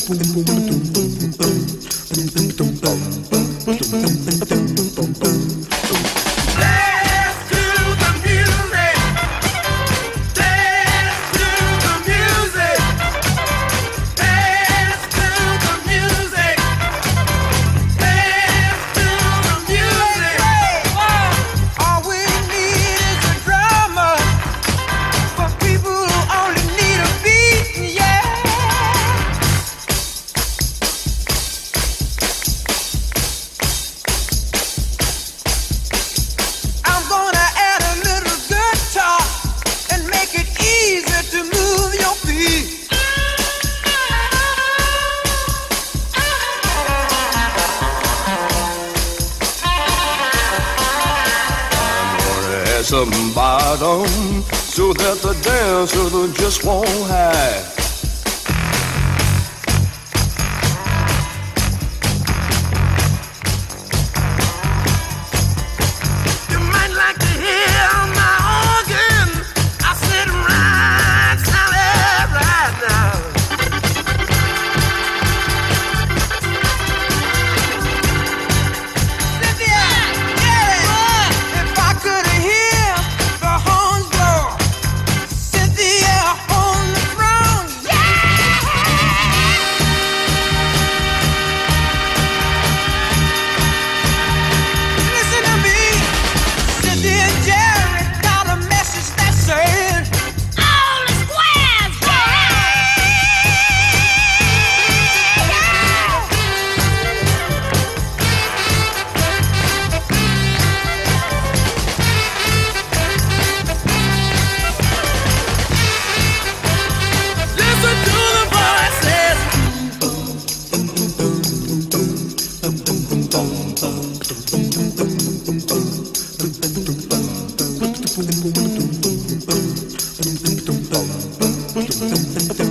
Some bottom so that the dancer just won't hide. You might like to hear my organ. I sit right solid right now. Cynthia, yeah, if I could hear the horns blow, Cynthia on the throne, yeah. Listen to me, Cynthia and Jerry got a message that said, all the squares, listen to the voices.